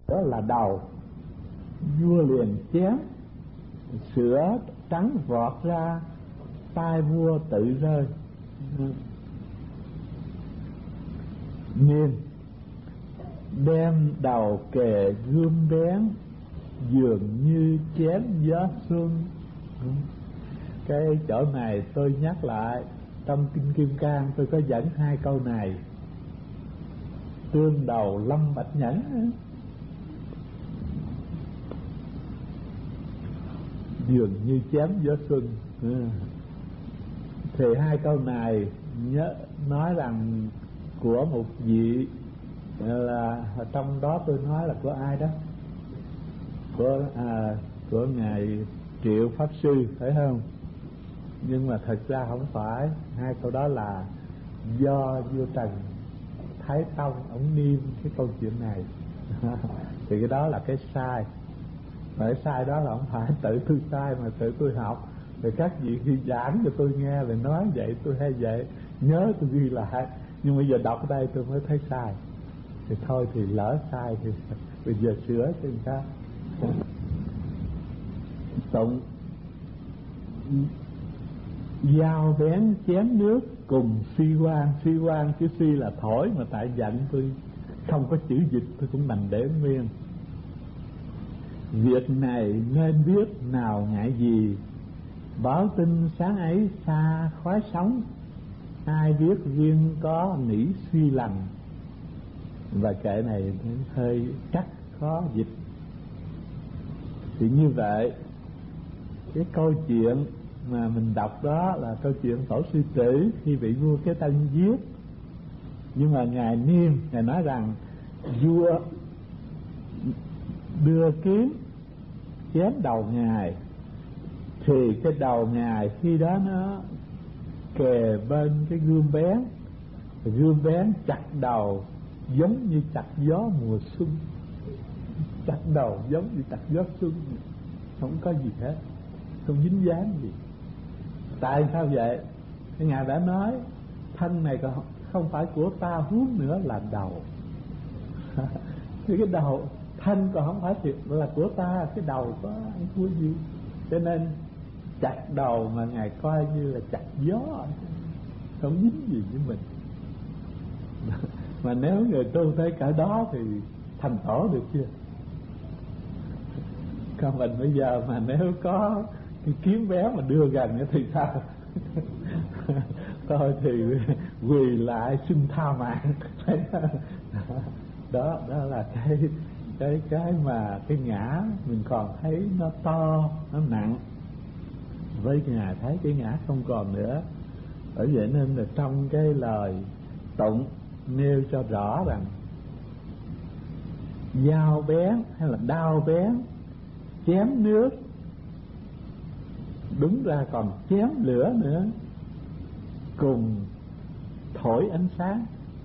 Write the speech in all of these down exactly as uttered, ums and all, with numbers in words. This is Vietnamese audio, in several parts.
đó là đầu. Vua liền chém, sữa trắng vọt ra, tai vua tự rơi. Nhìn đem đầu kề gươm bén, dường như chém gió xuân. Cái chỗ này tôi nhắc lại, trong Kinh Kim Cang tôi có dẫn hai câu này. Tương đầu Lâm Bạch Nhẫn, dường như chém gió xuân. Thì hai câu này nhớ nói rằng của một vị, là trong đó tôi nói là của ai đó, của à, của ngài Triệu Pháp Sư, phải không? Nhưng mà thật ra không phải. Hai câu đó là do vua Trần Thái Tông ông niêm cái câu chuyện này. Thì cái đó là cái sai. Mà cái sai đó là không phải tự tôi sai, mà tự tôi học. Rồi các vị khi giảng cho tôi nghe rồi nói vậy, tôi hay vậy, nhớ tôi ghi lại. Nhưng bây giờ đọc ở đây tôi mới thấy sai. Thì thôi thì lỡ sai thì bây giờ sửa cho người ta. Tụng dao bén chém nước cùng suy quan. Suy quan chứ suy là thổi, mà tại giận tôi không có chữ dịch tôi cũng đành để nguyên. Việc này nên biết nào ngại gì, báo tin sáng ấy xa khói sóng. Ai biết riêng có nỉ suy lành. Và kệ này hơi chắc khó dịch. Thì như vậy, cái câu chuyện mà mình đọc đó là câu chuyện Tổ Sư Tử khi bị vua Kế Tân giết. Nhưng mà ngài Niêm, ngài nói rằng vua đưa kiếm chém đầu ngài, thì cái đầu ngài khi đó nó kề bên cái gươm bén, gươm bén chặt đầu giống như chặt gió mùa xuân. Chặt đầu giống như chặt gió xuân, không có gì hết, không dính dáng gì. Tại sao vậy? Cái ngài đã nói thân này không phải của ta, huống nữa là đầu. Thì cái đầu, thân còn không phải thì là của ta, cái đầu có ăn thua gì. Cho nên chặt đầu mà ngài coi như là chặt gió, không dính gì với mình. Mà nếu người tu tới cả đó thì thành tổ được chưa? Còn mình bây giờ mà nếu có cái kiếm bé mà đưa gần thì sao? Thôi thì quỳ lại xin tha mạng. Đó, đó là cái cái cái mà cái ngã mình còn thấy nó to, nó nặng. Với ngài thấy cái ngã không còn nữa. Bởi vậy nên là trong cái lời tụng nêu cho rõ rằng dao bén hay là đao bén chém nước, đúng ra còn chém lửa nữa, cùng thổi ánh sáng.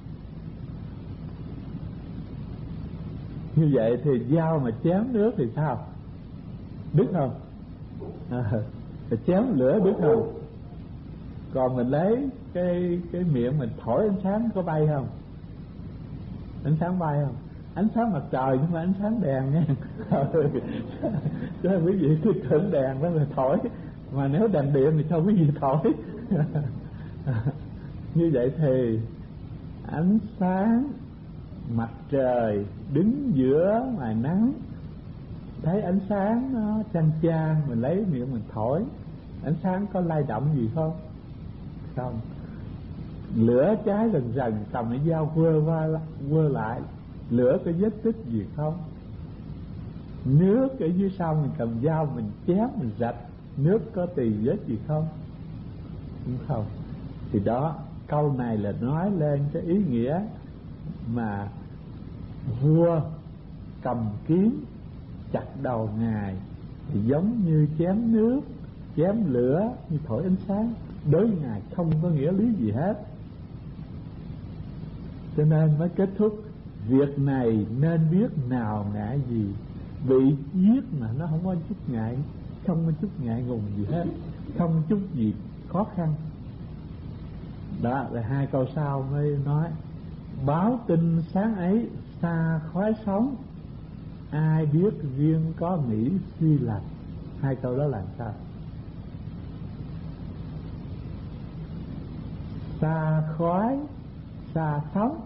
Như vậy thì dao mà chém nước thì sao? Đứt không? À, chém lửa đứt không? Còn mình lấy cái cái miệng mình thổi ánh sáng có bay không? Ánh sáng bay không? Ánh sáng mặt trời nhưng mà ánh sáng đèn nha. Chứ quý vị cứ tưởng đèn đó là thổi, mà nếu đèn điện thì sao quý vị thổi? Như vậy thì ánh sáng mặt trời đứng giữa ngoài nắng, thấy ánh sáng nó chang chang, mình lấy miệng mình thổi, ánh sáng có lay động gì không? Không. Lửa cháy rần rần, cầm cái dao quơ qua quơ lại, lửa có vết tích gì không? Nước ở dưới sông mình cầm dao mình chém mình rạch, nước có tì vết gì không? Cũng không. Thì đó, câu này là nói lên cái ý nghĩa mà vua cầm kiếm chặt đầu ngài thì giống như chém nước, chém lửa, như thổi ánh sáng. Đối với ngài không có nghĩa lý gì hết. Cho nên mới kết thúc việc này nên biết nào ngại gì. Bị giết mà nó không có chút ngại, không có chút ngại ngùng gì hết, không chút gì khó khăn. Đó là hai câu sau mới nói báo tin sáng ấy xa khói sóng. ai biết riêng có nghĩ suy lầm. Hai câu đó là sao? Xa khói xa sóng,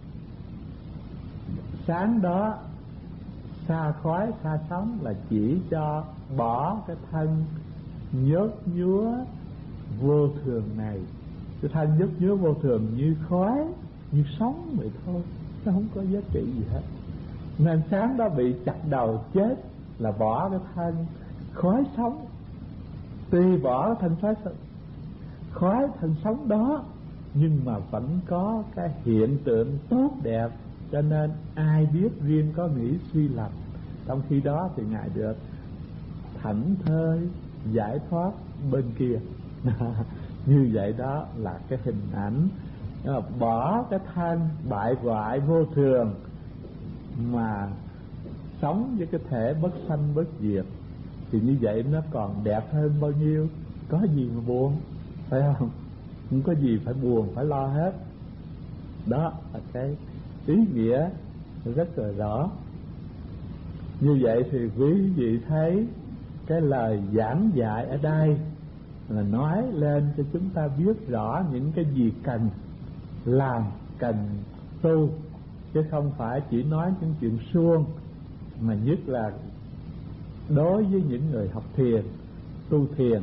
sáng đó xa khói xa sóng là chỉ cho bỏ cái thân nhớt nhúa vô thường này. Cái thân nhớt nhúa vô thường như khói như sóng vậy thôi, nó không có giá trị gì hết. Nên sáng đó bị chặt đầu chết là bỏ cái thân khói sống. Tuy bỏ cái thân khói khói thân sống đó, nhưng mà vẫn có cái hiện tượng tốt đẹp. Cho nên ai biết riêng có nghĩ suy lầm. Trong khi đó thì Ngài được thảnh thơi giải thoát bên kia. Như vậy đó là cái hình ảnh bỏ cái thân bại hoại vô thường mà sống với cái thể bất sanh bất diệt, thì như vậy nó còn đẹp hơn bao nhiêu. Có gì mà buồn, phải không? Không có gì phải buồn phải lo hết. Đó là cái ý nghĩa rất là rõ. Như vậy thì quý vị thấy cái lời giảng dạy ở đây là nói lên cho chúng ta biết rõ những cái gì cần làm, cần tu, chứ không phải chỉ nói những chuyện suông. Mà nhất là đối với những người học thiền, tu thiền.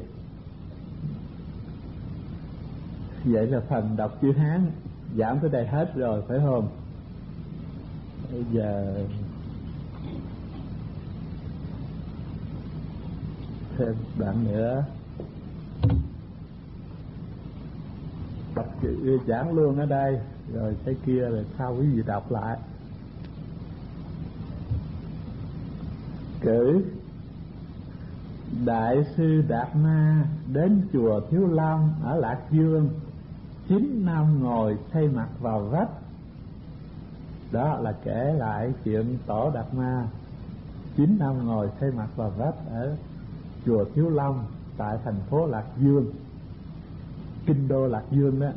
Vậy là phần đọc chữ Hán giảng tới đây hết rồi, phải không? Bây giờ thêm đoạn nữa đọc chữ giảng luôn ở đây, rồi cái kia là sau quý vị đọc lại. Cử Đại sư Đạt Ma đến chùa Thiếu Lâm ở Lạc Dương, chín năm ngồi xây mặt vào vách. Đó là kể lại chuyện Tổ Đạt Ma chín năm ngồi xây mặt vào vách ở chùa Thiếu Lâm tại thành phố Lạc Dương, kinh đô Lạc Dương đó.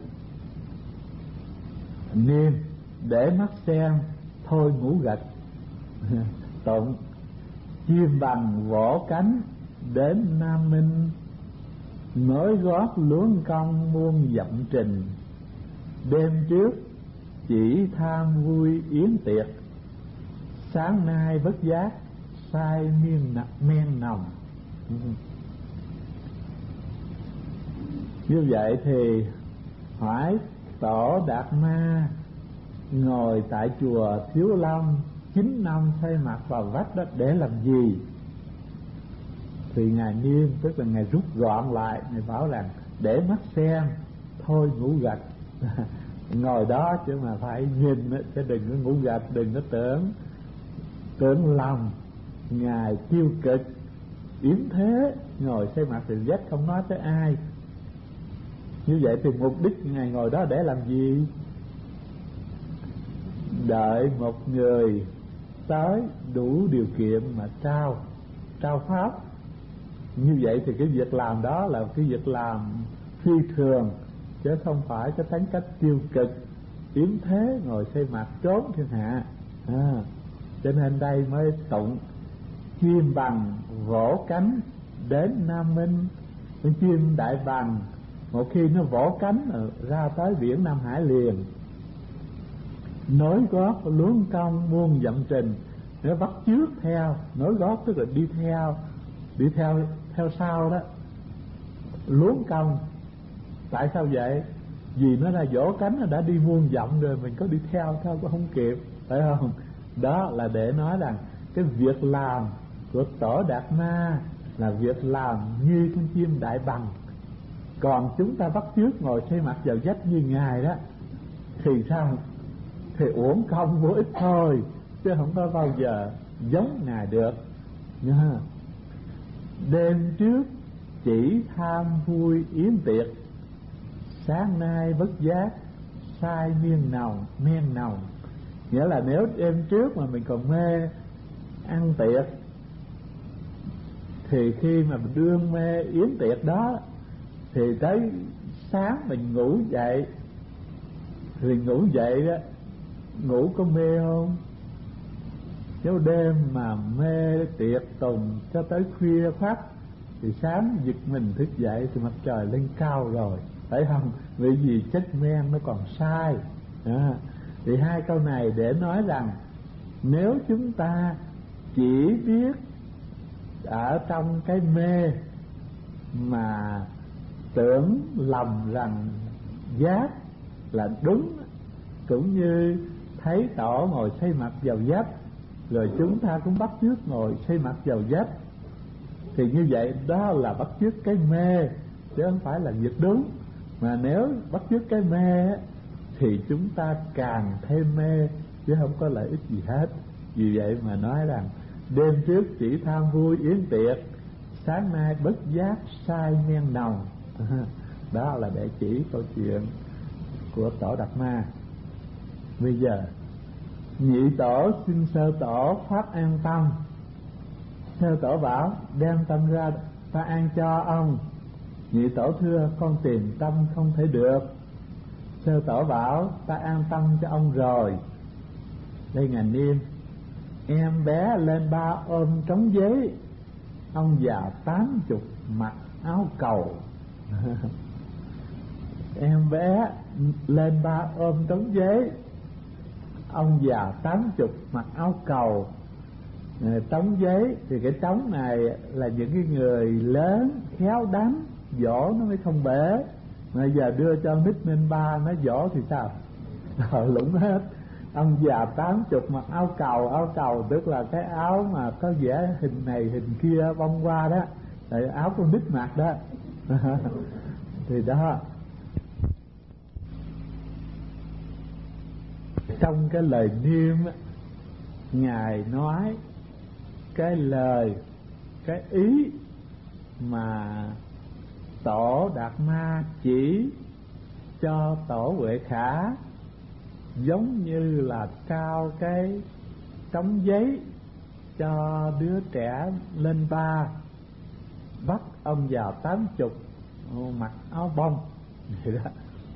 Niệm để mắt xem thôi ngủ gật. Tụng chim bằng vỗ cánh đến Nam Minh, nối gót luống công muôn dặm trình. Đêm trước chỉ tham vui yến tiệc, sáng nay bất giác say miên nặc men nồng. Như vậy thì hỏi Tổ Đạt Ma ngồi tại chùa Thiếu Lâm chín năm xây mặt vào vách đó để làm gì? Thì Ngài Niên, tức là Ngài rút gọn lại, Ngài bảo rằng để mắt xem thôi ngủ gật. Ngồi đó chứ mà phải nhìn, chứ đừng có ngủ gật, đừng có tưởng tưởng lòng Ngài tiêu cực yếm thế, ngồi xây mặt thì dắt không nói tới ai. Như vậy thì mục đích Ngài ngồi đó để làm gì? Đợi một người tới đủ điều kiện mà trao trao pháp. Như vậy thì cái việc làm đó là cái việc làm phi thường, chứ không phải cái tính cách tiêu cực yếm thế ngồi xây mặt trốn thiên hạ. À, cho nên đây mới tụng chim bằng vỗ cánh đến Nam Minh. Con chim đại bàng một khi nó vỗ cánh ra tới biển Nam Hải liền, nối gót luống công muôn dặm trình. Nó bắt trước theo, nối gót tức là đi theo, đi theo theo sau đó. Luống công, tại sao vậy? Vì nó đã vỗ cánh, nó đã đi muôn dặm rồi, mình có đi theo theo cũng không kịp, phải không? Đó là để nói rằng cái việc làm của Tổ Đạt Ma là việc làm như con chim đại bàng. Còn chúng ta bắt chước ngồi xây mặt vào vách như Ngài đó thì sao? Thì uổng công vô ích thôi, chứ không có bao giờ giống Ngài được nha. Đêm trước chỉ tham vui yến tiệc, sáng nay bất giác say miên nồng men nồng. Nghĩa là nếu đêm trước mà mình còn mê ăn tiệc, thì khi mà mình đương mê yến tiệc đó, thì tới sáng mình ngủ dậy, thì ngủ dậy đó, ngủ có mê không? Nếu đêm mà mê tiệc tùng cho tới khuya khoắt thì sáng giật mình thức dậy thì mặt trời lên cao rồi, phải không? Vì gì chất men nó còn sai. À, thì hai câu này để nói rằng nếu chúng ta chỉ biết ở trong cái mê mà tưởng lầm rằng giác là đúng, cũng như thấy tổ ngồi xây mặt vào vách rồi chúng ta cũng bắt chước ngồi xây mặt vào vách, thì như vậy đó là bắt chước cái mê chứ không phải là việc đúng. Mà nếu bắt chước cái mê thì chúng ta càng thêm mê chứ không có lợi ích gì hết. Vì vậy mà nói rằng đêm trước chỉ tham vui yến tiệc, sáng nay bất giác say men nồng. Đó là để chỉ câu chuyện của Tổ Đạt Ma. Bây giờ nhị tổ xin sơ tổ phát an tâm. Sơ tổ bảo đem tâm ra ta an cho ông. Nhị tổ thưa con tìm tâm không thể được. Sơ tổ bảo ta an tâm cho ông rồi. Đây ngài Niêm, em bé lên ba ôm trống giấy, ông già tám chục mặc áo cầu. Em bé lên ba ôm trống giấy, ông già tám chục mặc áo cầu. Trống giấy thì cái trống này là những cái người lớn khéo đánh, dỗ nó mới không bể. Mà giờ đưa cho nít nên ba nó dỗ thì sao? Rồi lũng hết. Ông già tám chục mặc áo cầu. Áo cầu tức là cái áo mà có vẽ hình này hình kia bông qua đó, là áo con nít mặc đó. Thì đó, trong cái lời Niêm ngài nói cái lời, cái ý mà Tổ Đạt Ma chỉ cho Tổ Huệ Khả giống như là trao cái trống giấy cho đứa trẻ lên ba, bắt ông già tám chục mặc áo bông vậy đó.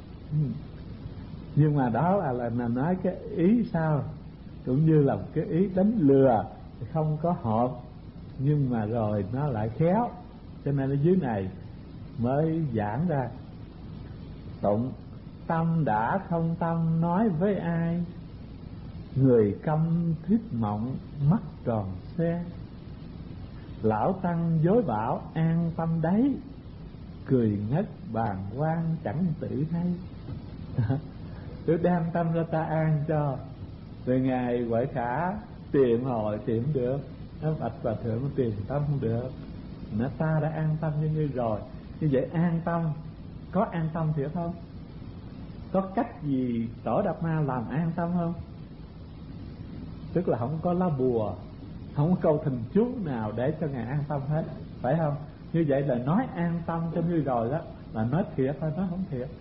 Nhưng mà đó là, là là nói cái ý sao, cũng như là một cái ý đánh lừa không có hợp, nhưng mà rồi nó lại khéo, cho nên ở dưới này mới giảng ra. Tụng tâm đã không tâm nói với ai, người câm thiết mộng mắt tròn xe. Lão tăng dối bảo an tâm đấy, cười ngất bàng quan chẳng tự hay. Tôi đem tâm ra ta an cho. Rồi ngài Huệ Khả tìm hồi tìm được, nó bạch Hòa Thượng nó tìm tâm không được, nó ta đã an tâm như ngươi rồi. Như vậy an tâm, có an tâm thiệt không? Có cách gì Tổ Đạt Ma làm an tâm không? Tức là không có lá bùa, không có câu thần chú nào để cho ngài an tâm hết, phải không? Như vậy là nói an tâm cho ngươi rồi đó, là nói thiệt hay nói không thiệt?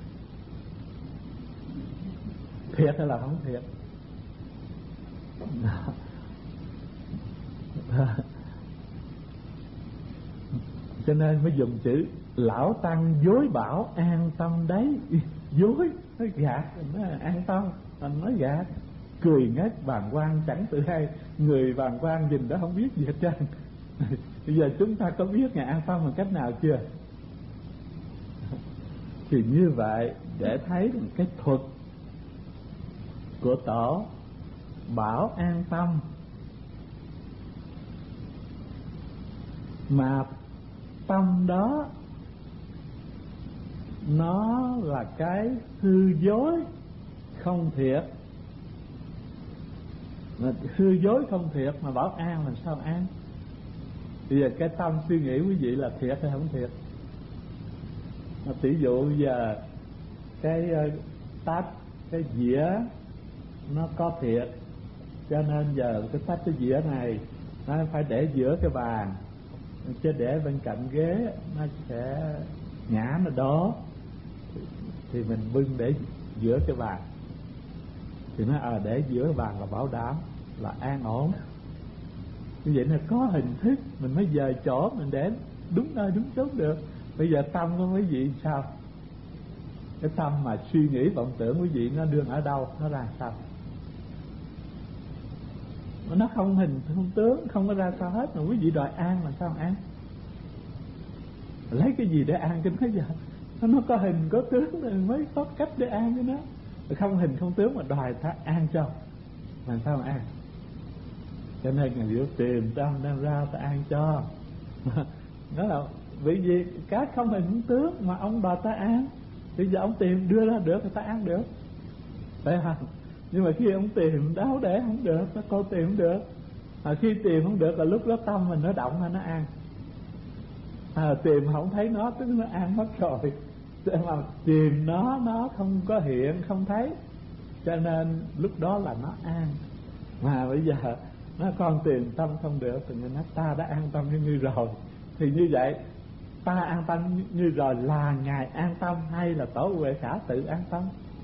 Thiệt hay là không thiệt? Cho nên mới dùng chữ lão tăng dối bảo an tâm đấy. Dối, nói gạt, nói an tâm, anh nói gạt. Cười ngất bàng quan chẳng tự hay. Người bàng quan nhìn đó không biết gì hết trơn. Bây giờ chúng ta có biết ngài an tâm bằng cách nào chưa? Thì như vậy để thấy cái thuật của Tổ bảo an tâm, mà tâm đó nó là cái hư dối không thiệt. Mà hư dối không thiệt mà bảo an làm sao an? Bây giờ cái tâm suy nghĩ quý vị là thiệt hay không thiệt? Mà tỷ dụ giờ cái tách, cái dĩa nó có thiệt, cho nên giờ cái tách cái dĩa này nó phải để giữa cái bàn, chứ để bên cạnh ghế nó sẽ ngã nó đó, thì mình bưng để giữa cái bàn, thì nó à để giữa cái bàn là bảo đảm là an ổn. Như vậy là có hình thức mình mới dời chỗ, mình để đúng nơi đúng chốt được. Bây giờ tâm của quý vị sao? Cái tâm mà suy nghĩ vọng tưởng quý vị nó đương ở đâu, nó ra sao? Nó không hình không tướng, không có ra sao hết, mà quý vị đòi an làm sao an? Lấy cái gì để an cho nó giờ? Nó có hình có tướng rồi mới có cách để an cho nó. Không hình không tướng mà đòi ta an cho, làm sao mà an? Cho nên Ngài biểu tìm tâm đem ra ta an cho. Đó là vì gì cái không hình không tướng mà ông đòi ta an, bây giờ ông tìm đưa ra được thì ta an được, phải không? Nhưng mà khi ông tìm đáo để không được, nó cô tìm không được, à, khi tìm không được là lúc đó tâm mình nó động hay nó an? À, tìm không thấy nó tức nó an mất rồi. Để mà tìm nó nó không có hiện không thấy, cho nên lúc đó là nó an. Mà bây giờ nó con tìm tâm không được thì mình nói ta đã an tâm như ngươi rồi. Thì như vậy ta an tâm như rồi là Ngài an tâm hay là Tổ Huệ Khả tự an tâm?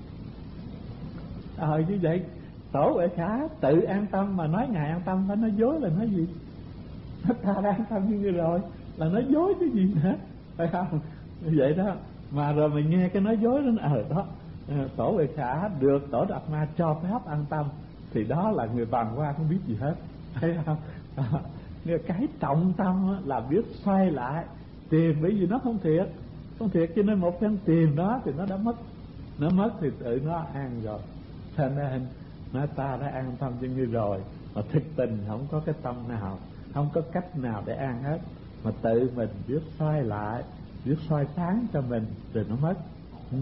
Ờ như vậy Tổ Huệ Khả tự an tâm mà nói Ngài an tâm phải nói dối là nói gì? Ta đã an tâm như ngươi rồi là nói dối cái gì nữa, phải không? Như vậy đó. Mà rồi mình nghe cái nói dối đó, ở đó Tổ Huệ Khả được Tổ Đạt Ma cho phép an tâm, thì đó là người bàng quan không biết gì hết, thấy không? À, cái trọng tâm là biết xoay lại tìm, bởi vì nó không thiệt, không thiệt cho nên một phen tìm đó thì nó đã mất, nó mất thì tự nó an rồi. Cho nên nói ta đã an tâm cho ngươi rồi, mà thực tình không có cái tâm nào, không có cách nào để an hết, mà tự mình biết xoay lại, biết soi sáng cho mình rồi nó mất. Ừ.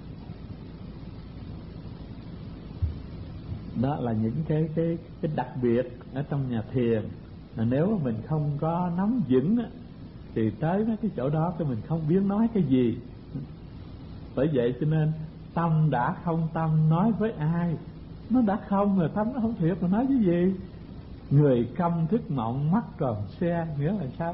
Đó là những cái cái cái đặc biệt ở trong nhà thiền. Mà nếu mà mình không có nắm vững á, thì tới mấy cái chỗ đó thì mình không biết nói cái gì. Bởi vậy cho nên tâm đã không tâm nói với ai, nó đã không rồi tâm nó không thiệt mà nói cái gì. Người câm thức mộng mắt tròn xe, nghĩa là sao?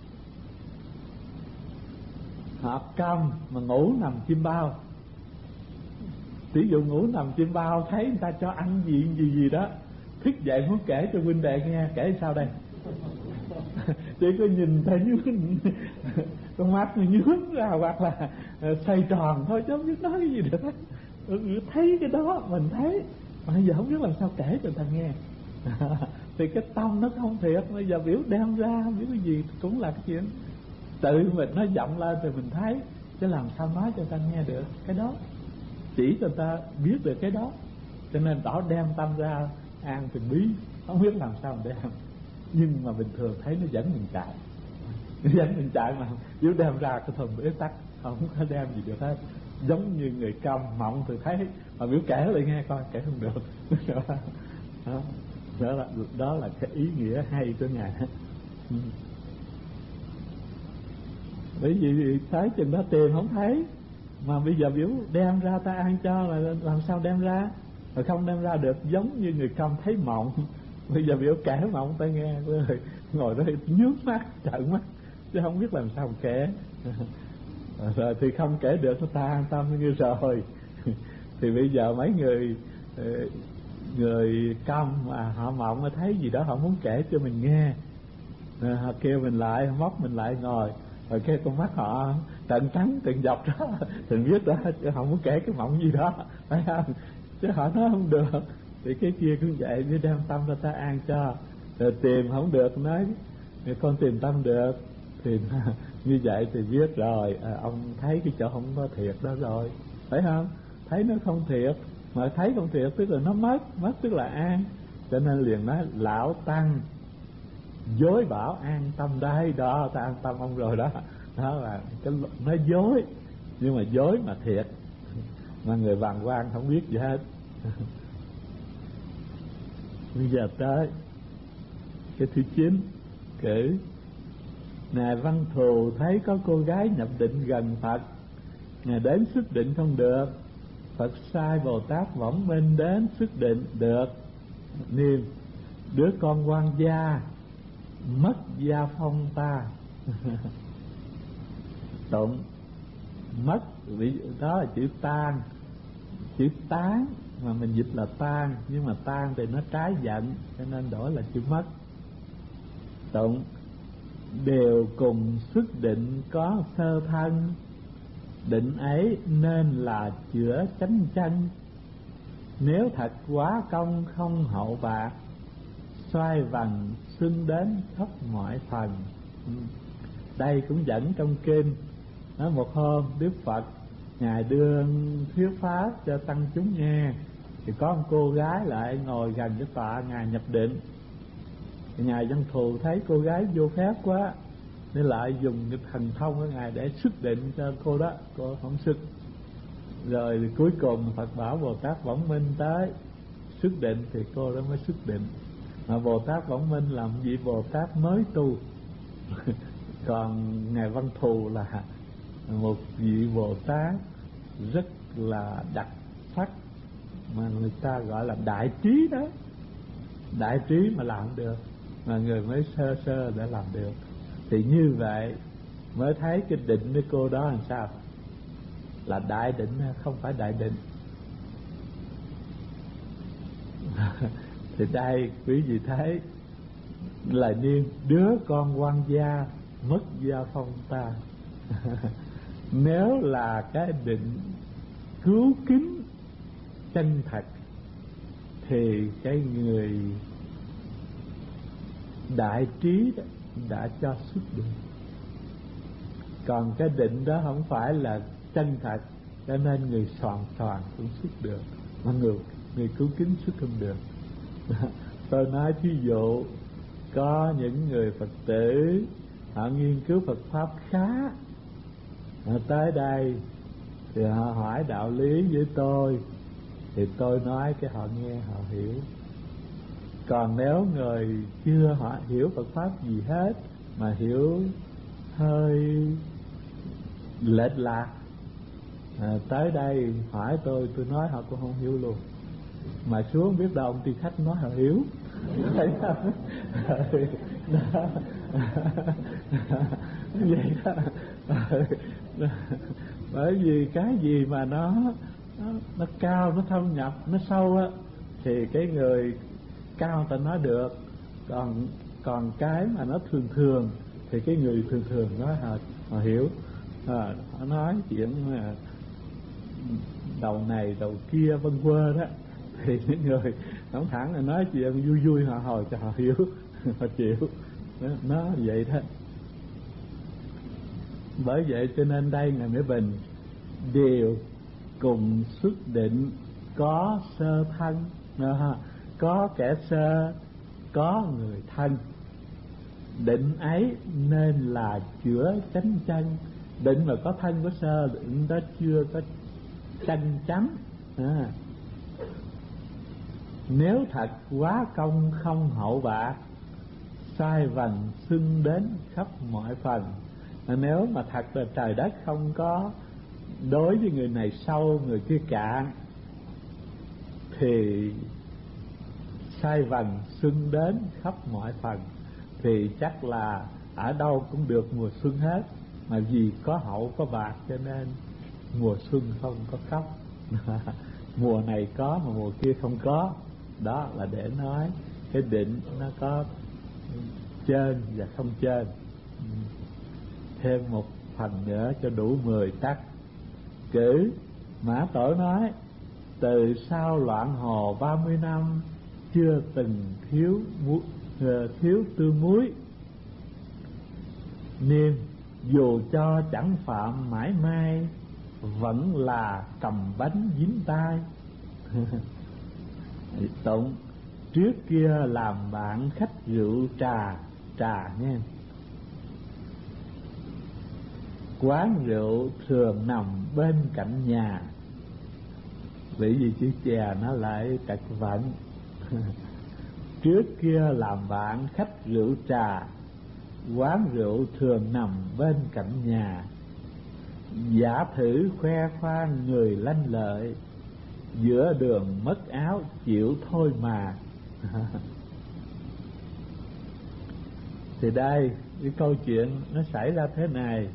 Họ câm mà ngủ nằm chim bao. Ví dụ ngủ nằm chim bao thấy người ta cho ăn gì gì gì đó, thức dậy muốn kể cho huynh đệ nghe, kể sao đây? Chỉ có nhìn thấy nhướng, con mắt nó nhướng ra hoặc là xoay tròn thôi, chứ không biết nói cái gì được. Thấy cái đó mình thấy mà giờ không biết làm sao kể cho người ta nghe. Thì cái tâm nó không thiệt, bây giờ biểu đem ra không biết cái gì cũng là cái chuyện tự mình nó vọng lên thì mình thấy, chứ làm sao nói cho người ta nghe được cái đó, chỉ cho người ta biết được cái đó. Cho nên đó đem tâm ra an thì bí, không biết làm sao mình đem. Nhưng mà bình thường thấy nó dẫn mình chạy, nó dẫn mình chạy mà nếu đem ra cái thùng bế tắc, không có đem gì được hết. Giống như người câm mộng thì thấy, mà biểu kể lại nghe coi, kể không được. Đó, đó là đó là cái ý nghĩa hay của Ngài. Bởi vì tới chừng đó tìm không thấy, mà bây giờ biểu đem ra ta ăn cho là làm sao đem ra, rồi không đem ra được, giống như người câm thấy mộng. Bây giờ biểu kể mộng ta nghe, rồi ngồi đó nhướng mắt trợn mắt chứ không biết làm sao kể. Rồi thì không kể được, ta an tâm như rồi. Thì bây giờ mấy người người câm mà họ mộng mà thấy gì đó họ muốn kể cho mình nghe, họ kêu mình lại, móc mình lại ngồi, rồi cái con mắt họ tận trắng tận dọc đó thì biết đó, chứ họ muốn kể cái mộng gì đó, phải không? Chứ họ nói không được thì cái kia cũng vậy, cứ đem tâm ra ta an cho. Rồi tìm không được nói con tìm tâm được, thì như vậy thì biết rồi, à, ông thấy cái chỗ không có thiệt đó rồi, phải không? Thấy nó không thiệt, mà thấy không thiệt tức là nó mất, mất tức là an. Cho nên liền nói lão tăng dối bảo an tâm đây, đó ta an tâm ông rồi đó. Đó là cái nói dối, nhưng mà dối mà thiệt, mà người bàng quan không biết gì hết. Bây giờ tới cái thứ chín, kể Ngài Văn Thù thấy có cô gái nhập định gần Phật, Ngài đến xuất định không được, Phật sai Bồ Tát Võng Minh đến xuất định được. Niệm đứa con quan gia mất gia phong ta. Tụng mất, đó là chữ tan, chữ tán mà mình dịch là tan, nhưng mà tan thì nó trái giận, cho nên đổi là chữ mất. Tụng đều cùng xuất định có sơ thân, định ấy nên là chữa chánh chân. Nếu thật quá công không hậu bạc, xoay vần xuân đến khắp mọi phần. Đây cũng dẫn trong kinh. Nói một hôm Đức Phật Ngài đưa thuyết pháp cho tăng chúng nghe, thì có một cô gái lại ngồi gần cái tọa Ngài nhập định. Thì Ngài Văn Thù thấy cô gái vô phép quá, nên lại dùng cái thần thông của Ngài để xuất định cho cô đó, cô không xuất. Rồi thì cuối cùng Phật bảo Bồ Tát Võng Minh tới xuất định, thì cô đó mới xuất định. Mà Bồ Tát Võng Minh là một vị Bồ Tát mới tu còn Ngài Văn Thù là một vị Bồ Tát rất là đặc sắc, mà người ta gọi là đại trí đó. Đại trí mà làm được, mà người mới sơ sơ để làm được. Thì như vậy mới thấy cái định với cô đó làm sao, là đại định không phải đại định. Thì đây quý vị thấy là niên đứa con quan gia mất gia phong ta. Nếu là cái định cứu kính chân thật thì cái người đại trí đó đã cho xuất định. Còn cái định đó không phải là chân thật, cho nên người soàn soàn cũng xuất được, mà người người cứu kính xuất không được. Tôi nói thí dụ có những người Phật tử họ nghiên cứu Phật pháp khá, họ tới đây thì họ hỏi đạo lý với tôi, thì tôi nói cái họ nghe họ hiểu. Còn nếu người chưa họ hiểu Phật pháp gì hết, mà hiểu hơi lệch lạc, à, tới đây hỏi tôi, tôi nói họ cũng không hiểu luôn. Mà xuống biết đâu ông ty khách nói họ hiểu. Thấy không? Đó. Vậy đó. Bởi vì cái gì mà nó nó, nó cao, nó thâm nhập, nó sâu á, thì cái người cao ta nói được. Còn còn cái mà nó thường thường thì cái người thường thường nói họ, họ hiểu. À, họ nói chuyện mà đầu này đầu kia vân vơ đó, thì những người không thẳng là nói chuyện vui vui họ hồi cho họ hiểu, họ chịu. Nó, nó vậy đó. Bởi vậy cho nên đây Ngài Mỹ Bình đều cùng xuất định, có sơ thân, có kẻ sơ, có người thân. Định ấy nên là chữa chánh chân. Định mà có thân có sơ, định đó chưa có chân chánh. À, nếu thật quá công không hậu bạc, sai vần xưng đến khắp mọi phần. À, nếu mà thật là trời đất không có đối với người này sâu, người kia cạn, thì sai vần xưng đến khắp mọi phần, thì chắc là ở đâu cũng được mùa xuân hết. Mà vì có hậu có bạc cho nên mùa xuân không có khóc. Mùa này có mà mùa kia không có. Đó là để nói cái định nó có trên và không trên. Thêm một phần nữa cho đủ mười tắc. Cử Mã Tổ nói: từ sau loạn hồ ba mươi năm, chưa từng thiếu mu, thiếu tương muối. Niên dù cho chẳng phạm mãi mai, vẫn là cầm bánh dính tay. Tụng: trước kia làm bạn khách rượu trà, trà nha, quán rượu thường nằm bên cạnh nhà. Bởi vì chữ chè nó lại trật vận. Trước kia làm bạn khách rượu trà, quán rượu thường nằm bên cạnh nhà. Giả thử khoe khoang người lanh lợi, giữa đường mất áo chịu thôi mà. Thì đây cái câu chuyện nó xảy ra thế này.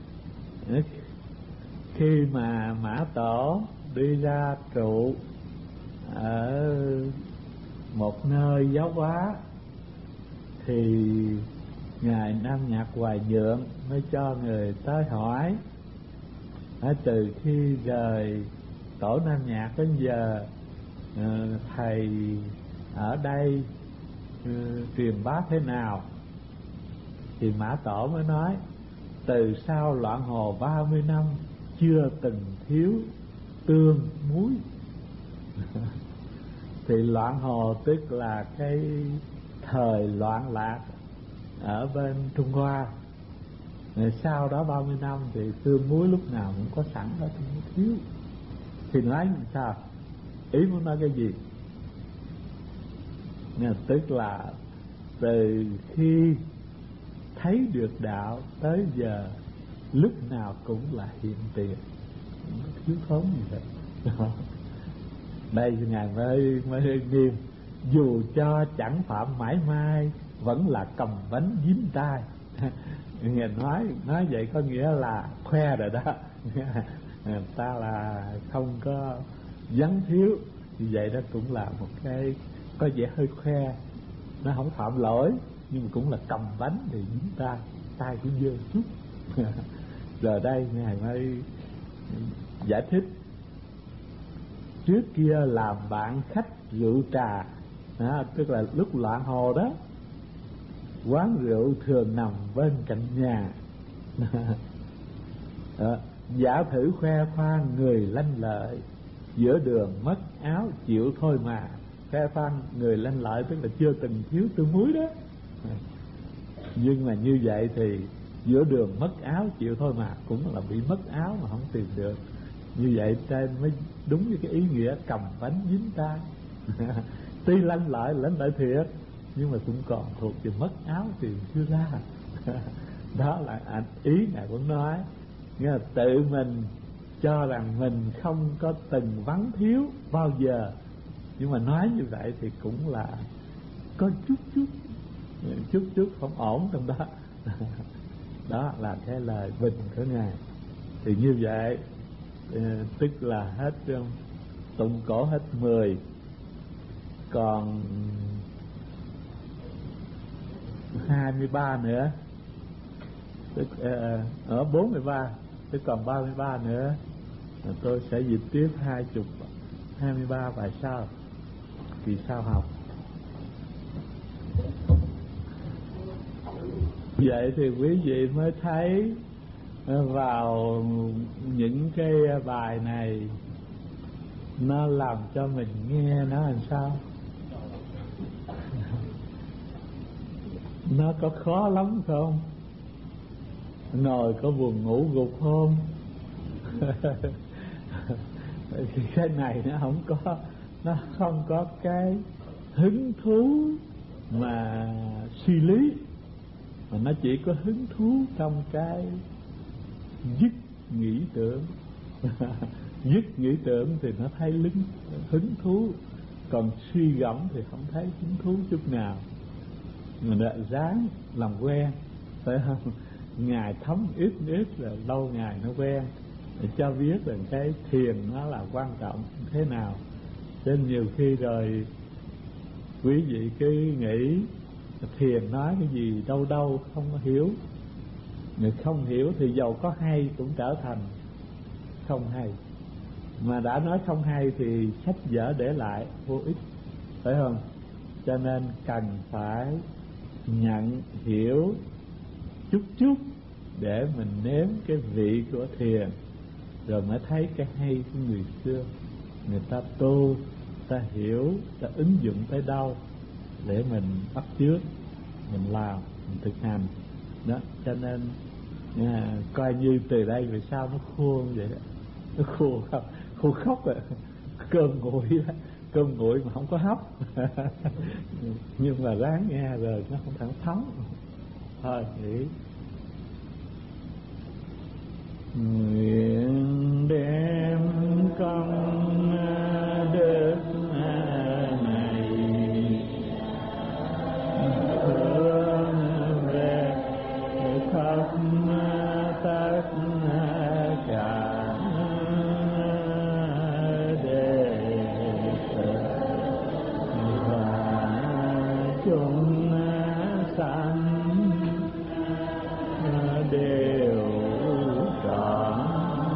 Khi mà Mã Tổ đi ra trụ ở một nơi giáo hóa, thì Ngài Nam Nhạc Hoài Nhượng mới cho người tới hỏi: ở từ khi rời tổ Nam Nhạc đến giờ, thầy ở đây uh, truyền bá thế nào, thì Mã Tổ mới nói từ sau loạn hồ ba mươi năm chưa từng thiếu tương muối. Thì loạn hồ tức là cái thời loạn lạc ở bên Trung Hoa. Rồi sau đó ba mươi năm thì tương muối lúc nào cũng có sẵn đó, không có thiếu. Thì nói làm sao? Ý muốn nói cái gì? Nên tức là từ khi thấy được đạo tới giờ lúc nào cũng là hiện tiền, không có thiếu thốn gì hết. Đây ngài mới mới nghiêm, dù cho chẳng phạm mãi mai vẫn là cầm bánh dính tai. Ngài nói nói vậy có nghĩa là khoe rồi đó. Ta là không có vắng thiếu, như vậy đó cũng là một cái có vẻ hơi khoe. Nó không phạm lỗi nhưng mà cũng là cầm bánh thì dính tay, tay cũng dơ chút. Giờ đây ngài mới giải thích, trước kia làm bạn khách rượu trà, à, tức là lúc loạn hồ đó, quán rượu thường nằm bên cạnh nhà. À, giả thử khoe khoang người lanh lợi, giữa đường mất áo chịu thôi mà. Khoe khoang người lanh lợi tức là chưa từng thiếu tương muối đó. Nhưng mà như vậy thì giữa đường mất áo chịu thôi mà, cũng là bị mất áo mà không tìm được. Như vậy trên mới đúng với cái ý nghĩa cầm bánh dính tay. Tuy lanh lợi lanh lợi thiệt, nhưng mà cũng còn thuộc về mất áo thì chưa ra. Đó là anh ý ngài cũng nói, nghĩa là tự mình cho rằng mình không có từng vắng thiếu bao giờ, nhưng mà nói như vậy thì cũng là có chút chút chút chút không ổn trong đó. Đó là cái lời bình của ngài. Thì như vậy tức là hết tụng cổ hết mười, còn hai mươi ba nữa, tức ở bốn mươi ba, tức còn ba mươi ba nữa. Tôi sẽ dịch tiếp hai chục hai mươi ba bài sau, kỳ sau học. Vậy thì quý vị mới thấy vào những cái bài này nó làm cho mình nghe nó làm sao, nó có khó lắm không? Ngồi có buồn ngủ gục không? Cái này nó không có, nó không có cái hứng thú mà suy lý, mà nó chỉ có hứng thú trong cái dứt nghĩ tưởng. Dứt nghĩ tưởng thì nó thấy hứng, hứng thú, còn suy gẫm thì không thấy hứng thú chút nào. Mà đã ráng làm quen, phải không? Ngày thấm ít ít là lâu ngày nó quen, để cho biết rằng cái thiền nó là quan trọng thế nào. Nên nhiều khi rồi quý vị cứ nghĩ thiền nói cái gì đâu đâu không có hiểu. Người không hiểu thì dầu có hay cũng trở thành không hay. Mà đã nói không hay thì sách vở để lại vô ích, phải không? Cho nên cần phải nhận hiểu chút chút để mình nếm cái vị của thiền, rồi mới thấy cái hay của người xưa. Người ta tu, ta hiểu, ta ứng dụng tới đâu để mình bắt chước, mình làm, mình thực hành đó. Cho nên à, coi như từ đây về sau nó khô vậy đó. Nó khô không? Khô khóc rồi. Cơm nguội đó, cơm nguội mà không có hấp. Nhưng mà ráng nghe rồi nó không thẳng thấm. Thôi nghĩ nguyện đem công đức này hướng về khắp tất cả đệ tử và chúng sanh đều trọn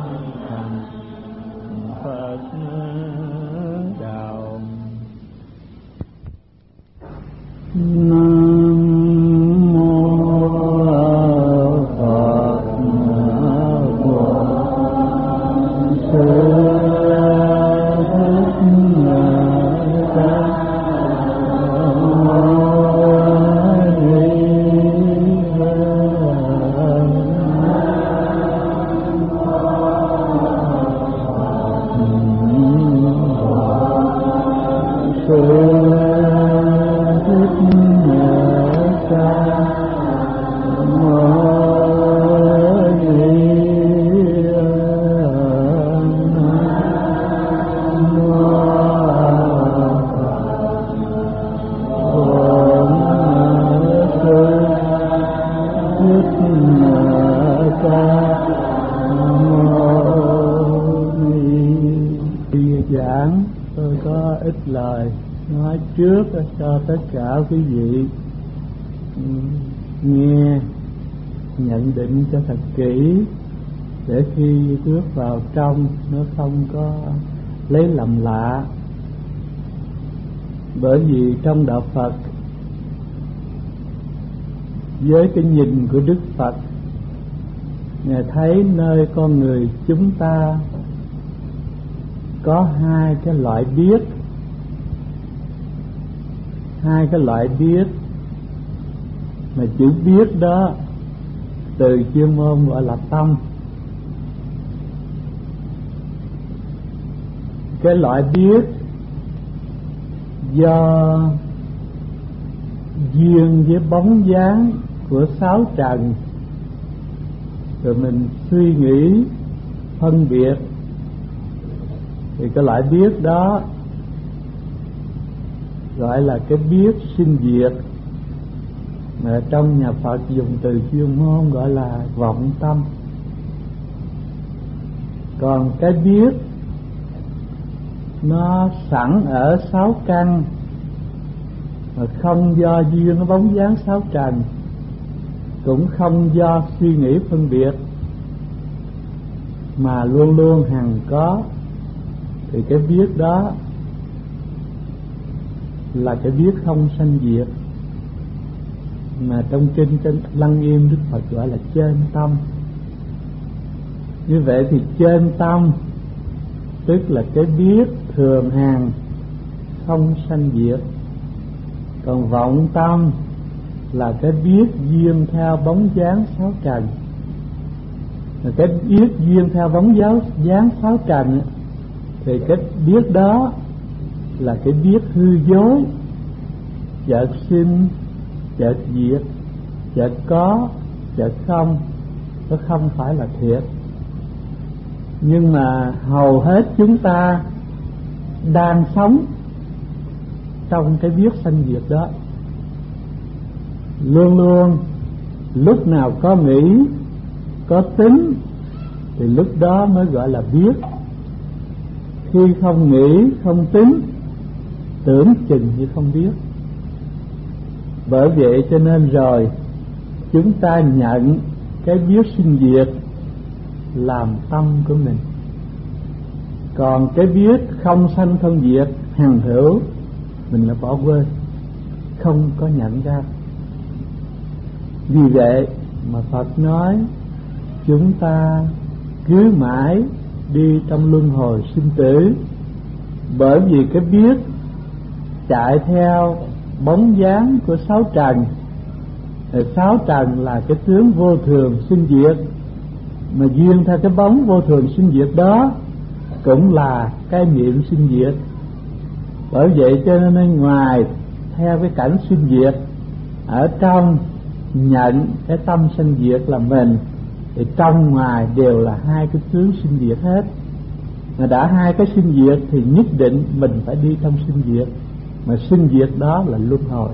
Giảng tôi có ít lời nói trước cho tất cả quý vị nghe, nhận định cho thật kỹ, để khi bước vào trong nó không có lấy làm lạ. Bởi vì trong đạo Phật, với cái nhìn của Đức Phật, Ngài thấy nơi con người chúng ta có hai cái loại biết. Hai cái loại biết mà chữ biết đó từ chuyên môn gọi là tâm. Cái loại biết do duyên với bóng dáng của sáu trần, rồi mình suy nghĩ phân biệt, thì cái loại biết đó gọi là cái biết sinh diệt, mà trong nhà Phật dùng từ chuyên môn gọi là vọng tâm. Còn cái biết nó sẵn ở sáu căn, mà không do duyên nó bóng dáng sáu trần, cũng không do suy nghĩ phân biệt, mà luôn luôn hằng có, thì cái biết đó là cái biết không sanh diệt, mà trong kinh trên Lăng Nghiêm Đức Phật gọi là trên tâm. Như vậy thì trên tâm tức là cái biết thường hằng không sanh diệt, còn vọng tâm là cái biết duyên theo bóng dáng sáu trần. Mà cái biết duyên theo bóng dáng sáu trần thì cái biết đó là cái biết hư dối, chợt sinh chợt diệt, chợt có chợt không, nó không phải là thiệt. Nhưng mà hầu hết chúng ta đang sống trong cái biết sanh diệt đó, luôn luôn lúc nào có nghĩ có tính thì lúc đó mới gọi là biết. Khi không nghĩ không tính, tưởng chừng như không biết. Bởi vậy cho nên rồi chúng ta nhận cái biết sinh diệt làm tâm của mình, còn cái biết không sanh không diệt hằng hữu mình là bỏ quên, không có nhận ra. Vì vậy mà Phật nói chúng ta cứ mãi đi trong luân hồi sinh tử, bởi vì cái biết chạy theo bóng dáng của sáu trần. Thì sáu trần là cái tướng vô thường sinh diệt, mà duyên theo cái bóng vô thường sinh diệt đó cũng là cái niệm sinh diệt. Bởi vậy cho nên ngoài theo cái cảnh sinh diệt, ở trong nhận cái tâm sinh diệt là mình, thì trong ngoài đều là hai cái tướng sinh diệt hết. Mà đã hai cái sinh diệt thì nhất định mình phải đi trong sinh diệt, mà sinh diệt đó là luân hồi.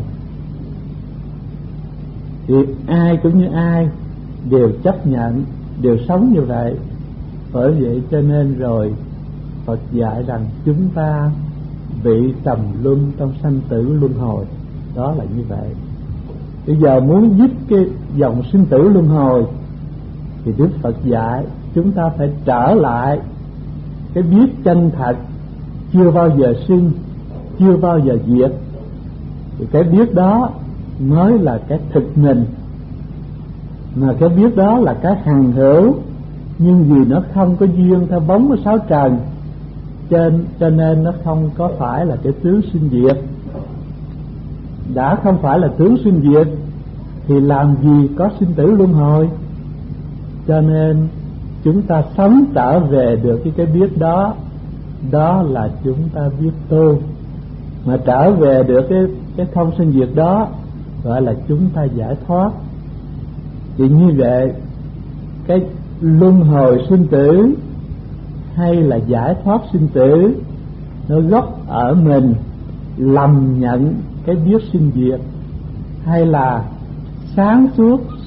Thì ai cũng như ai đều chấp nhận, đều sống như vậy. Bởi vậy cho nên rồi Phật dạy rằng chúng ta bị trầm luân trong sanh tử luân hồi. Đó là như vậy. Bây giờ muốn dứt cái dòng sinh tử luân hồi thì Đức Phật dạy chúng ta phải trở lại cái biết chân thật, chưa bao giờ sinh, chưa bao giờ diệt. Thì cái biết đó mới là cái thực mình, mà cái biết đó là cái hằng hữu. Nhưng vì nó không có duyên theo bóng của sáu trần, cho nên nó không có phải là cái tướng sinh diệt. Đã không phải là tướng sinh diệt thì làm gì có sinh tử luân hồi. Cho nên chúng ta sống trở về được cái cái biết đó, đó là chúng ta biết tu. Mà trở về được cái cái không sinh diệt đó gọi là chúng ta giải thoát. Thì như vậy cái luân hồi sinh tử hay là giải thoát sinh tử nó gốc ở mình lầm nhận cái biết sinh diệt, hay là sáng suốt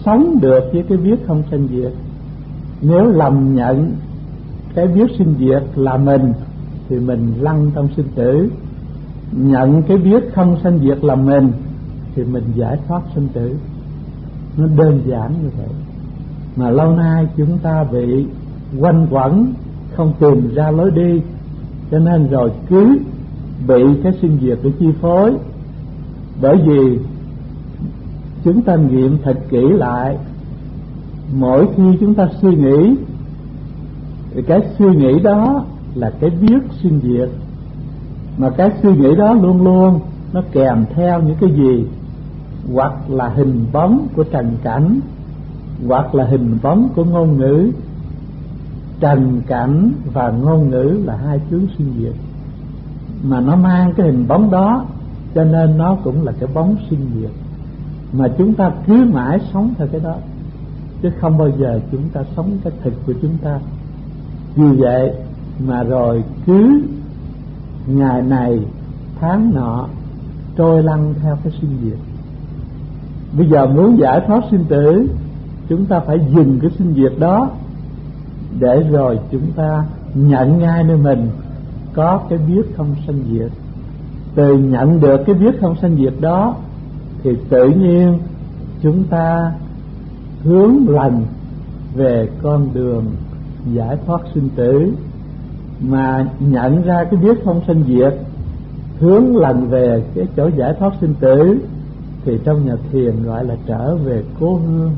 sống được với cái biết không sanh diệt. Nếu lầm nhận cái biết sinh diệt là mình thì mình lăn trong sinh tử. Nhận cái biết không sanh diệt là mình thì mình giải thoát sinh tử. Nó đơn giản như vậy. Mà lâu nay chúng ta bị quanh quẩn, không tìm ra lối đi, cho nên rồi cứ bị cái sinh diệt để chi phối. Bởi vì chúng ta nghiệm thật kỹ lại, mỗi khi chúng ta suy nghĩ thì cái suy nghĩ đó là cái biết sinh diệt. Mà cái suy nghĩ đó luôn luôn nó kèm theo những cái gì? Hoặc là hình bóng của trần cảnh, hoặc là hình bóng của ngôn ngữ. Trần cảnh và ngôn ngữ là hai tướng sinh diệt, mà nó mang cái hình bóng đó, cho nên nó cũng là cái bóng sinh diệt. Mà chúng ta cứ mãi sống theo cái đó, chứ không bao giờ chúng ta sống cái thực của chúng ta. Vì vậy mà rồi cứ ngày này tháng nọ trôi lăn theo cái sinh diệt. Bây giờ muốn giải thoát sinh tử, chúng ta phải dừng cái sinh diệt đó, để rồi chúng ta nhận ngay nơi mình có cái biết không sanh diệt. Từ nhận được cái biết không sanh diệt đó thì tự nhiên chúng ta hướng lần về con đường giải thoát sinh tử. Mà nhận ra cái biết không sanh diệt, hướng lần về cái chỗ giải thoát sinh tử, thì trong nhà thiền gọi là trở về cố hương.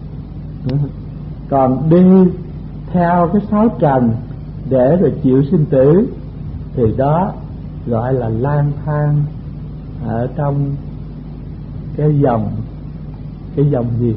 Còn đi theo cái sáu trần để rồi chịu sinh tử thì đó gọi là lang thang ở trong cái dòng cái dòng gì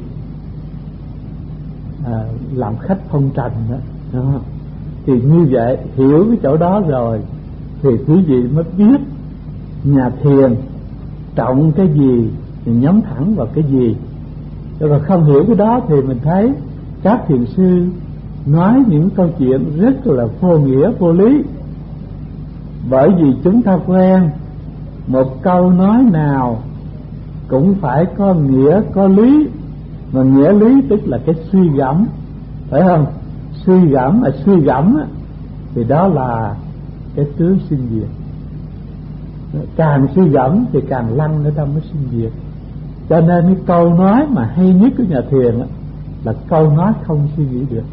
à, làm khách phong trần đó, đó. Thì như vậy hiểu cái chỗ đó rồi thì quý vị mới biết nhà thiền trọng cái gì thì nhắm thẳng vào cái gì. Rồi không hiểu cái đó thì mình thấy các thiền sư nói những câu chuyện rất là vô nghĩa vô lý. Bởi vì chúng ta quen một câu nói nào cũng phải có nghĩa có lý, mà nghĩa lý tức là cái suy gẫm, phải không? Suy gẫm mà suy gẫm thì đó là cái tướng sinh diệt. Càng suy gẫm thì càng lăn ở trong cái sinh diệt. Cho nên cái câu nói mà hay nhất của nhà thiền là câu nói không suy nghĩ được.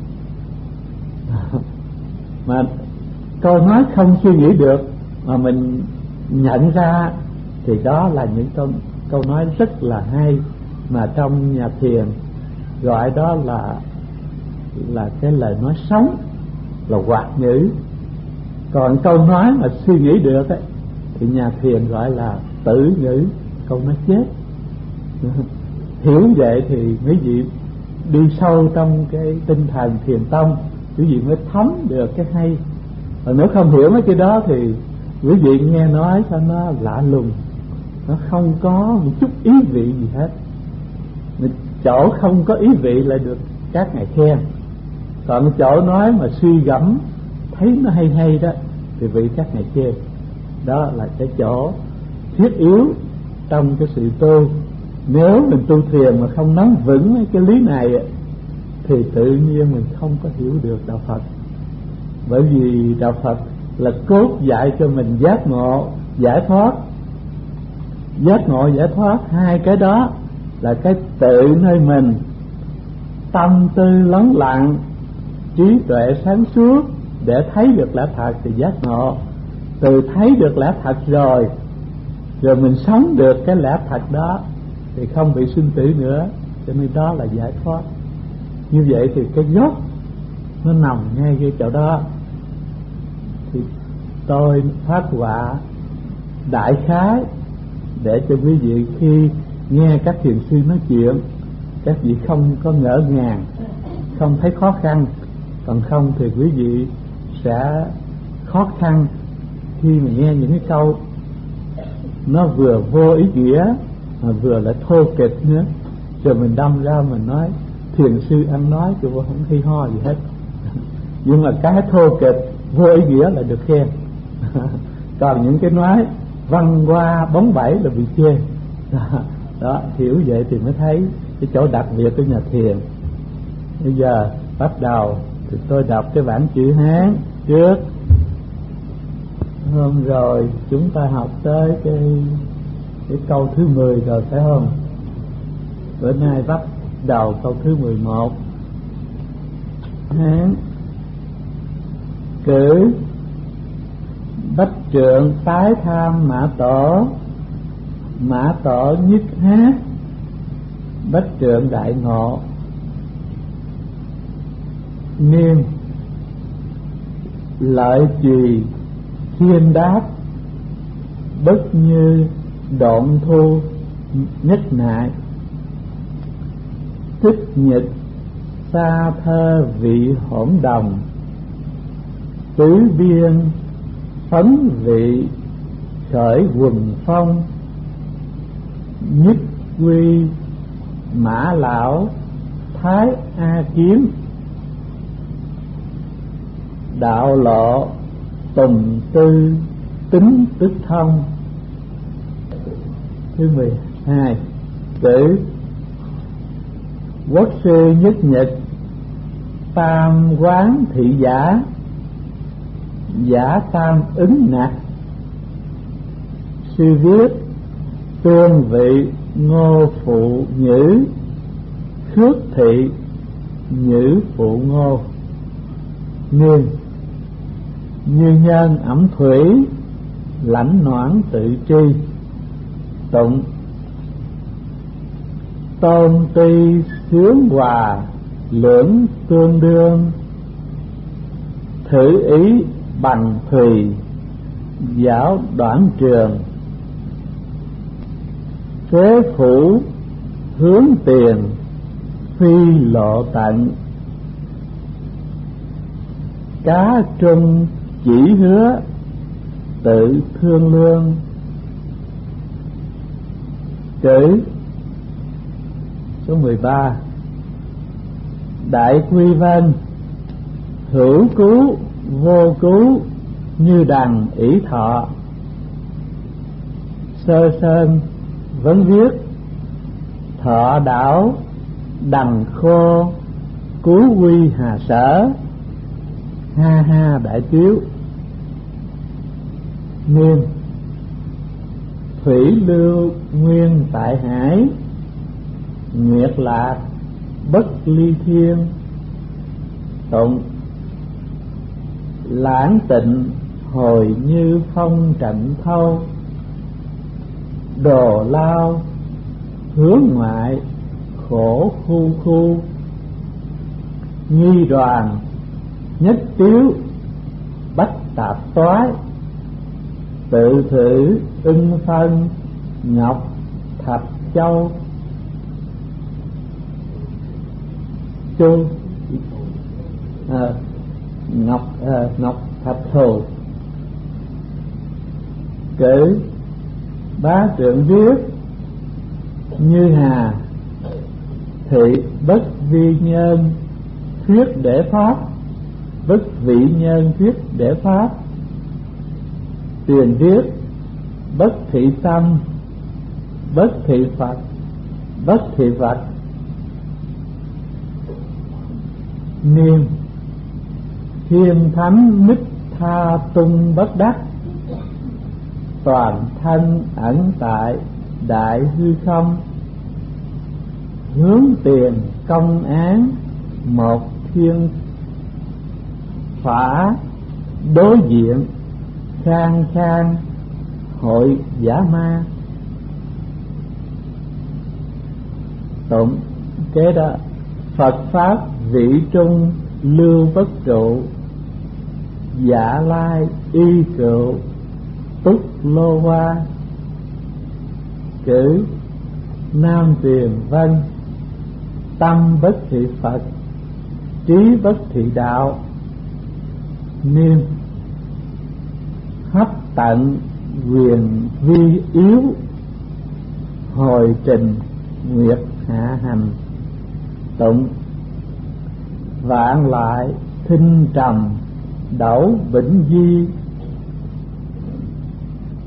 Mà câu nói không suy nghĩ được mà mình nhận ra thì đó là những câu, câu nói rất là hay, mà trong nhà thiền gọi đó là là cái lời nói sống, là hoạt ngữ. Còn câu nói mà suy nghĩ được ấy, thì nhà thiền gọi là tử ngữ, câu nói chết. Hiểu vậy thì quý vị đi sâu trong cái tinh thần thiền tông, quý vị mới thấm được cái hay. Còn nếu không hiểu mấy cái đó thì quý vị nghe nói sao nó lạ lùng, nó không có một chút ý vị gì hết. Chỗ không có ý vị lại được các ngài khen, còn chỗ nói mà suy gẫm thấy nó hay hay đó thì vị các ngài chê. Đó là cái chỗ thiết yếu trong cái sự tu. Nếu mình tu thiền mà không nắm vững cái lý này thì tự nhiên mình không có hiểu được đạo Phật. Bởi vì đạo Phật là cốt dạy cho mình giác ngộ giải thoát. Giác ngộ giải thoát, hai cái đó là cái tự nơi mình, tâm tư lắng lặng, trí tuệ sáng suốt để thấy được lẽ thật thì giác ngộ. Từ thấy được lẽ thật rồi rồi mình sống được cái lẽ thật đó thì không bị sinh tử nữa, cho nên đó là giải thoát. Như vậy thì cái gốc nó nằm ngay cái chỗ đó. Thì tôi phát họa đại khái để cho quý vị khi nghe các thiền sư nói chuyện, các vị không có ngỡ ngàng, không thấy khó khăn. Còn không thì quý vị sẽ khó khăn khi mà nghe những cái câu nó vừa vô ý nghĩa mà vừa lại thô kịch nữa, rồi mình đâm ra mình nói thiền sư ăn nói chứ không hay ho gì hết. Nhưng mà cái thô kịch vô ý nghĩa là được khen. Còn những cái nói văn hoa bóng bẩy là bị chê. Đó, hiểu vậy thì mới thấy cái chỗ đặc biệt của nhà thiền. Bây giờ bắt đầu thì tôi đọc cái bản chữ Hán trước. Hôm rồi chúng ta học tới cái cái câu thứ mười rồi phải không? Bữa nay bắt đầu câu thứ mười một. Hán: cử bách trượng tái tham mã tổ, mã tổ nhất hát, bách trượng đại ngộ. Niên: lợi trì thiên đáp, bất như độn thu nhất nại. Thích nhật xa thơ vị hỗn đồng, tứ biên phấn vị khởi quần phong. Nhất quy mã lão thái a kiếm, đạo lộ tùng tư tính tức thông. Thứ mười hai. Cử quốc sư nhất nhật, tam quán thị giả, giả tam ứng nặc. Sư viết tuôn vị ngô phụ nhữ, khước thị nhữ phụ ngô. Niên: như nhân ẩm thủy, lãnh noãn tự tri. Tụng: tôn ti sướng hòa, lưỡng tương đương. Thử ý bằng thùy, giáo đoạn trường. Phế phủ hướng tiền, phi lộ tận. Cá trung chỉ hứa, tự thương lương. Cử số mười ba. Đại quy vân, hữu cứu vô cứu, như đằng ỷ thọ. Sơ sơn vẫn viết thọ đảo, đằng khô cứu quy hà sở. Ha ha đại tiếu. Niên: thủy lưu nguyên tại hải, nguyệt lạc bất ly thiên. Tụng: lãng tịnh hồi như phong trận thâu, đồ lao hướng ngoại khổ khu khu. Nhi đoàn nhất tiếu, bách tạp toái. Tự thử ưng phân, ngọc thạch châu. Chu à, ngọc à, ngọc thạch thù. Cử bá trượng viết như hà, thị bất vi nhân thuyết để pháp, bất vị nhân thuyết để pháp. Tiền viết bất thị tâm, bất thị Phật, bất thị Phật. Niên: thiên thánh mít tha tung bất đắc, toàn thân ẩn tại đại hư không. Hướng tiền công án, một thiên phả đối diện. Khang khang hội giả ma. Tụng kế đó: Phật pháp vị trung lưu bất trụ, giả lai y cựu túc lô hoa. Cử nam tiền vân, tâm bất thị Phật, trí bất thị đạo. Niên: hấp tận quyền vi yếu, hồi trình nguyệt hạ hành. Tụng: vạn lại thinh trầm, đẩu vĩnh di.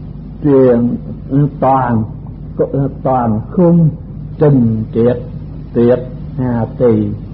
Truyền toàn toàn khung trình triệt, Tuyệt Hà Tỳ